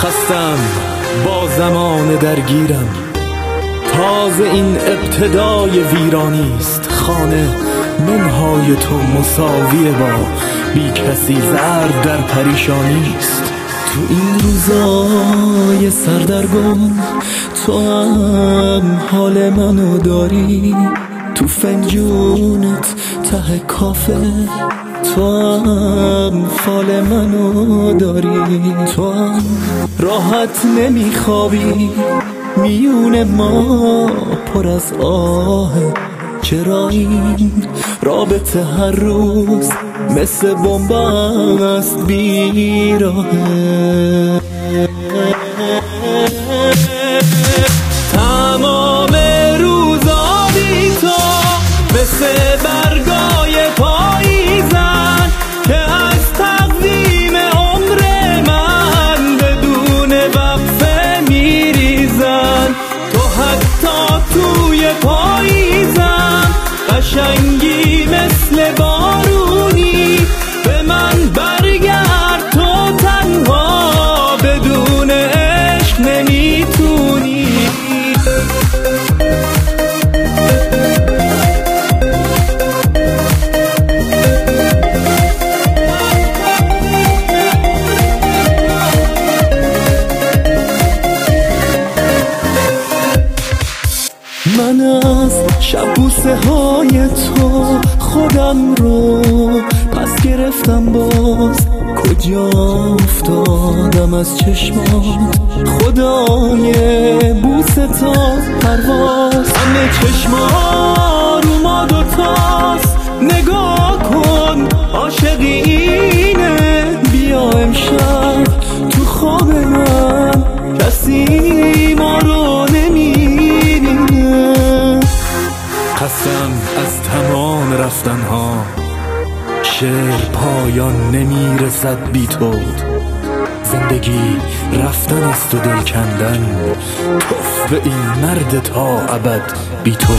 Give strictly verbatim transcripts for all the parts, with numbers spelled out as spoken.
خستم با زمان درگیرم، تازه این ابتدای ویرانیست. خانه منهای تو مساوی با بی کسی، زرد در پریشانیست. تو این روزای سردرگم تو هم حال منو داری، تو فنجونت ته کافه تو هم فال منو داری. تو هم راحت نمیخوابی، میون ما پر از آهه. چرا این رابطه هر روز مثل بن‌بست بیراهه؟ تمام روزا بی تو مثل برگای پاییزن که از تقویم عمر من بدون وقفه میریزن. تو حتی توی پاییزم قشنگی مثل بارونی، به من برگرد تو تنها بدون عشق نمیتونی. من از شب بوسه های تو خودم رو پس گرفتم، باز کجا افتادم از چشمات؟ خدای بوسه تا پرواز، همه چشما رو ما دوتاست. نگاه کن عاشقینه، بیا امشب تو خواب من، کسی ما رو نمیبینه. خستم از تمام رفتن ها، شعر پایان نمیرسد بی تو. زندگی رفتن است و دل کندن، توف به این مرد تا ابد بی تو.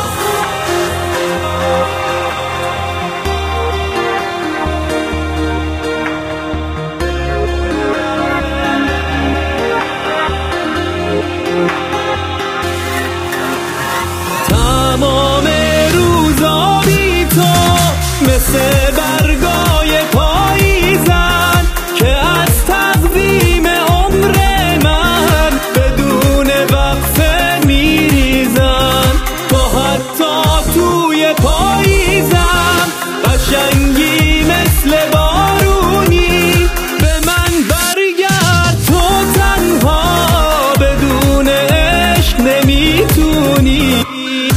تمام روزا بی تو مثل برگای پاییزن که از تقویم عمر من بدون وقفه میریزن. تو حتی توی پاییزم قشنگی مثل بارونی، به من برگرد تو تنها بدون عشق نمیتونی.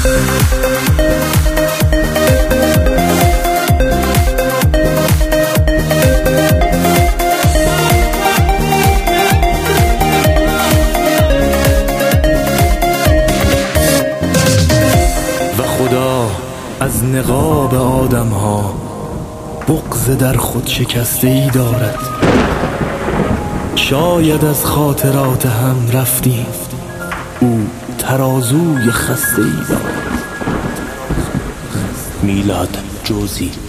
و خدا از نقاب آدم ها بغض در خود شکسته ای دارد. شاید از خاطرات هم رفتیم، او ترازوی خسته ای دارد. میلاد جوزی.